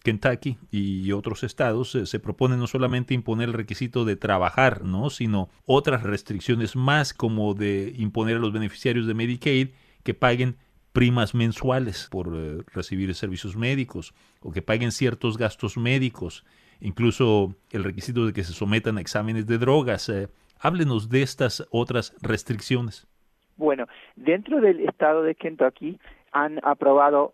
Kentucky y otros estados se propone no solamente imponer el requisito de trabajar, ¿no? Sino otras restricciones más, como de imponer a los beneficiarios de Medicaid que paguen primas mensuales por recibir servicios médicos o que paguen ciertos gastos médicos, incluso el requisito de que se sometan a exámenes de drogas. Háblenos de estas otras restricciones. Bueno, dentro del estado de Kentucky han aprobado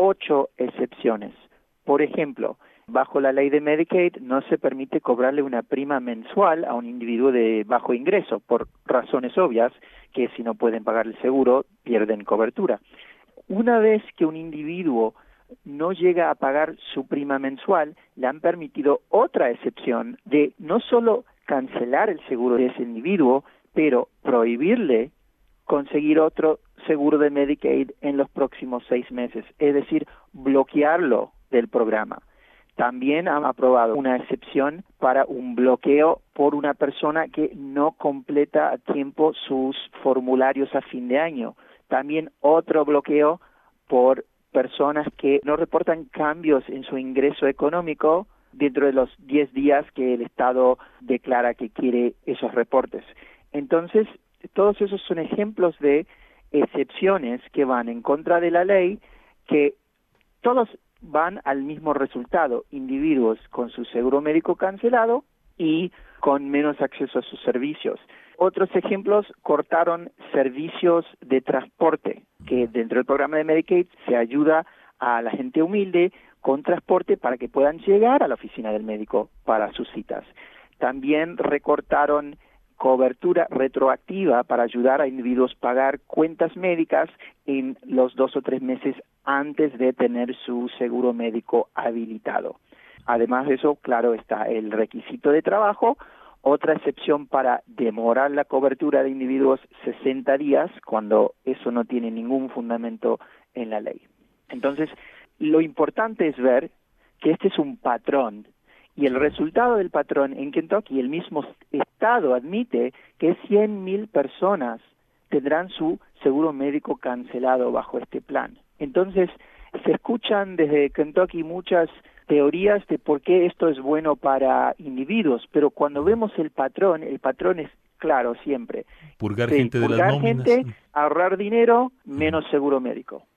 8 excepciones. Por ejemplo, bajo la ley de Medicaid no se permite cobrarle una prima mensual a un individuo de bajo ingreso, por razones obvias, que si no pueden pagar el seguro, pierden cobertura. Una vez que un individuo no llega a pagar su prima mensual, le han permitido otra excepción de no solo cancelar el seguro de ese individuo, pero prohibirle conseguir otro seguro de Medicaid en los próximos 6 meses, es decir, bloquearlo del programa. También han aprobado una excepción para un bloqueo por una persona que no completa a tiempo sus formularios a fin de año. También otro bloqueo por personas que no reportan cambios en su ingreso económico dentro de los 10 días que el Estado declara que quiere esos reportes. Entonces, todos esos son ejemplos de excepciones que van en contra de la ley, que todos van al mismo resultado: individuos con su seguro médico cancelado y con menos acceso a sus servicios. Otros ejemplos: cortaron servicios de transporte, que dentro del programa de Medicaid se ayuda a la gente humilde con transporte para que puedan llegar a la oficina del médico para sus citas. También recortaron cobertura retroactiva para ayudar a individuos a pagar cuentas médicas en los 2 o 3 meses antes de tener su seguro médico habilitado. Además de eso, claro, está el requisito de trabajo, otra excepción para demorar la cobertura de individuos 60 días, cuando eso no tiene ningún fundamento en la ley. Entonces, lo importante es ver que este es un patrón. Y el resultado del patrón en Kentucky, el mismo estado admite que 100,000 personas tendrán su seguro médico cancelado bajo este plan. Entonces, se escuchan desde Kentucky muchas teorías de por qué esto es bueno para individuos, pero cuando vemos el patrón es claro siempre. Purgar Sí, gente de las purgar nóminas. gente, ahorrar dinero, menos seguro médico.